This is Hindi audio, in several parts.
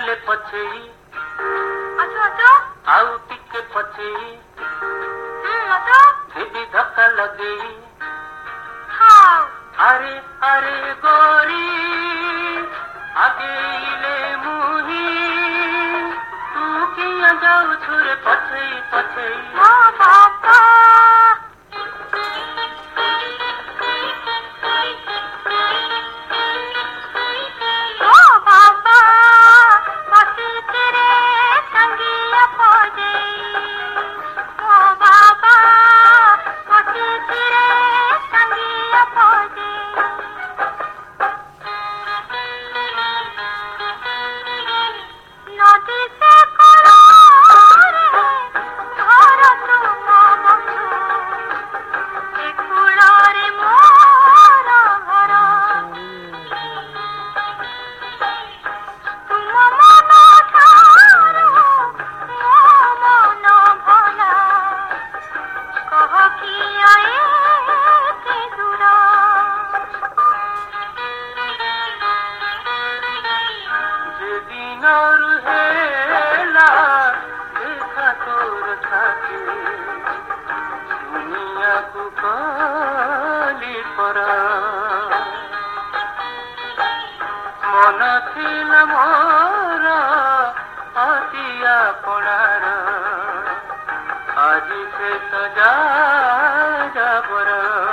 हेले पछेई अच्छा अच्छा आउ टिके पछेई अच्छा देवी धक्का लगेई हाँ अरे अरे गोरी आगे ले मुही तू किया जाऊ छुरे पछेई पछेई ओ बाबा मन थिल मोर अतिया पड़ार आज से तो जा जबर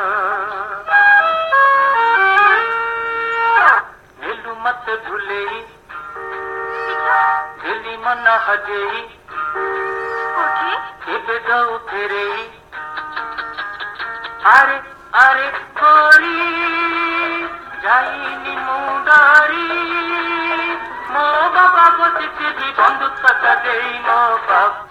हेलु मत भूलेई हेली मन हजेई केबे जाऊ फेरेई अरे अरे गोरी जाइनी मुंडारी मो बाबा बसिछि बंधुत्व सजेई मो बाबा